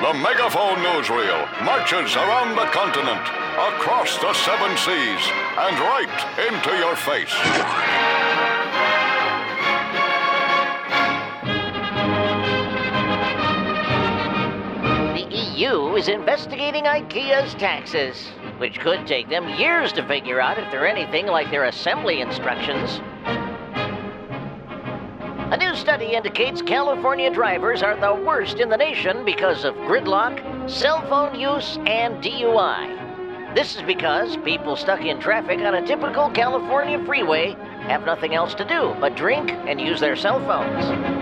The Megaphone Newsreel marches around the continent, across the 7 seas, and right into your face. The EU is investigating IKEA's taxes, which could take them years to figure out if they're anything like their assembly instructions. A new study indicates California drivers are the worst in the nation because of gridlock, cell phone use, and DUI. This is because people stuck in traffic on a typical California freeway have nothing else to do but drink and use their cell phones.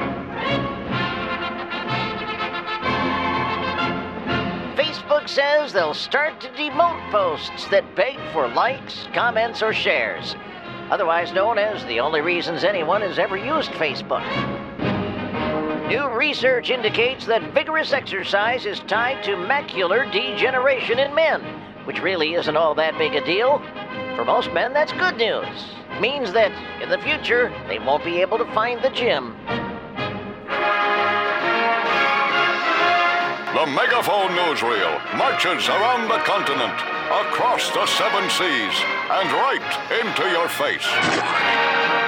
Facebook says they'll start to demote posts that beg for likes, comments, or shares, otherwise known as the only reasons anyone has ever used Facebook. New research indicates that vigorous exercise is tied to macular degeneration in men, which really isn't all that big a deal. For most men, that's good news. It means that in the future, they won't be able to find the gym. The Megaphone Newsreel marches around the continent, across the 7 seas, and right into your face.